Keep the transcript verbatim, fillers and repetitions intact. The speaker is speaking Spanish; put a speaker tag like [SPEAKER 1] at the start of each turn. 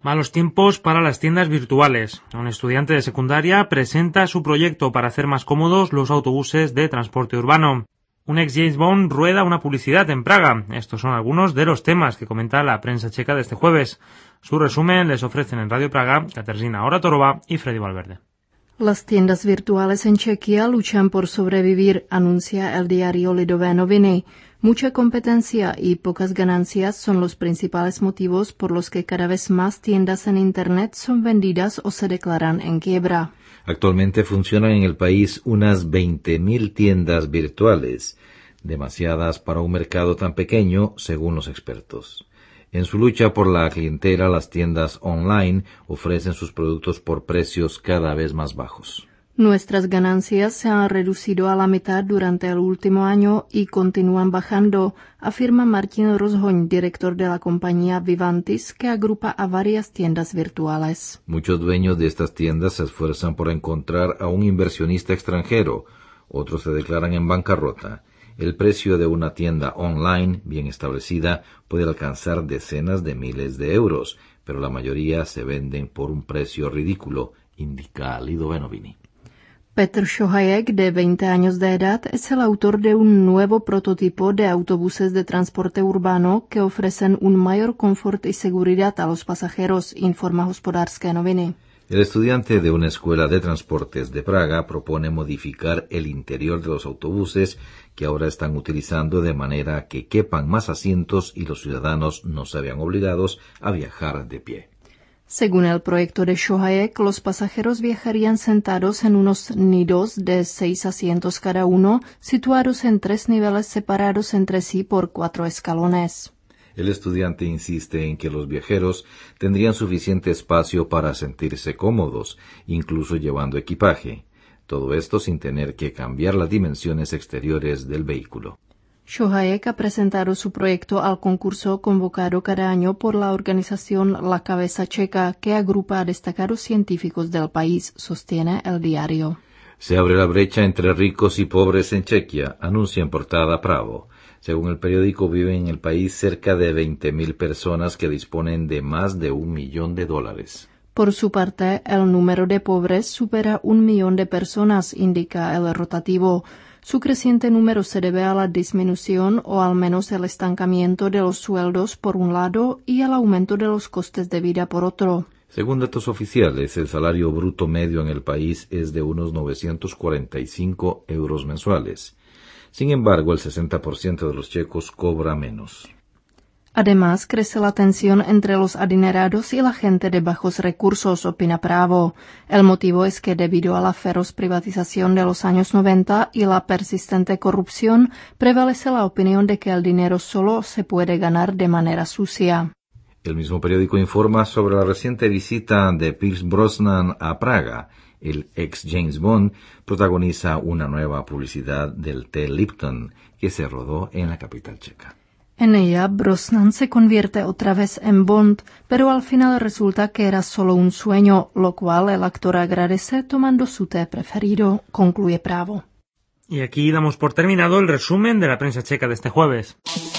[SPEAKER 1] Malos tiempos para las tiendas virtuales. Un estudiante de secundaria presenta su proyecto para hacer más cómodos los autobuses de transporte urbano. Un ex James Bond rueda una publicidad en Praga. Estos son algunos de los temas que comenta la prensa checa de este jueves. Su resumen les ofrecen en Radio Praga Kateřina Oratorova y Freddy Valverde.
[SPEAKER 2] Las tiendas virtuales en Chequia luchan por sobrevivir, anuncia el diario Lidové noviny. Mucha competencia y pocas ganancias son los principales motivos por los que cada vez más tiendas en Internet son vendidas o se declaran en quiebra.
[SPEAKER 3] Actualmente funcionan en el país unas veinte mil tiendas virtuales, demasiadas para un mercado tan pequeño, según los expertos. En su lucha por la clientela, las tiendas online ofrecen sus productos por precios cada vez más bajos.
[SPEAKER 2] Nuestras ganancias se han reducido a la mitad durante el último año y continúan bajando, afirma Martin Rozhoň, director de la compañía Vivantis, que agrupa a varias tiendas virtuales.
[SPEAKER 3] Muchos dueños de estas tiendas se esfuerzan por encontrar a un inversionista extranjero, otros se declaran en bancarrota. El precio de una tienda online bien establecida puede alcanzar decenas de miles de euros, pero la mayoría se venden por un precio ridículo, indica Lidové noviny.
[SPEAKER 2] Petr Šohajek, de veinte años de edad, es el autor de un nuevo prototipo de autobuses de transporte urbano que ofrecen un mayor confort y seguridad a los pasajeros, informa Hospodářské noviny.
[SPEAKER 3] El estudiante de una escuela de transportes de Praga propone modificar el interior de los autobuses que ahora están utilizando de manera que quepan más asientos y los ciudadanos no se vean obligados a viajar de pie.
[SPEAKER 2] Según el proyecto de Šohajek, los pasajeros viajarían sentados en unos nidos de seis asientos cada uno, situados en tres niveles separados entre sí por cuatro escalones.
[SPEAKER 3] El estudiante insiste en que los viajeros tendrían suficiente espacio para sentirse cómodos, incluso llevando equipaje. Todo esto sin tener que cambiar las dimensiones exteriores del vehículo.
[SPEAKER 2] Šohajek ha presentado su proyecto al concurso convocado cada año por la organización La Cabeza Checa, que agrupa a destacados científicos del país, sostiene el diario.
[SPEAKER 3] Se abre la brecha entre ricos y pobres en Chequia, anuncia en portada Pravo. Según el periódico, viven en el país cerca de veinte mil personas que disponen de más de un millón de dólares.
[SPEAKER 2] Por su parte, el número de pobres supera un millón de personas, indica el rotativo. Su creciente número se debe a la disminución o al menos el estancamiento de los sueldos por un lado y al aumento de los costes de vida por otro.
[SPEAKER 3] Según datos oficiales, el salario bruto medio en el país es de unos novecientos cuarenta y cinco euros mensuales. Sin embargo, el sesenta por ciento de los checos cobra menos.
[SPEAKER 2] Además, crece la tensión entre los adinerados y la gente de bajos recursos, opina Pravo. El motivo es que debido a la feroz privatización de los años noventa y la persistente corrupción, prevalece la opinión de que el dinero solo se puede ganar de manera sucia.
[SPEAKER 3] El mismo periódico informa sobre la reciente visita de Pierce Brosnan a Praga. El ex James Bond protagoniza una nueva publicidad del té Lipton que se rodó en la capital checa.
[SPEAKER 2] En ella, Brosnan se convierte otra vez en Bond, pero al final resulta que era solo un sueño, lo cual el actor agradece tomando su té preferido, concluye Pravo.
[SPEAKER 1] Y aquí damos por terminado el resumen de la prensa checa de este jueves.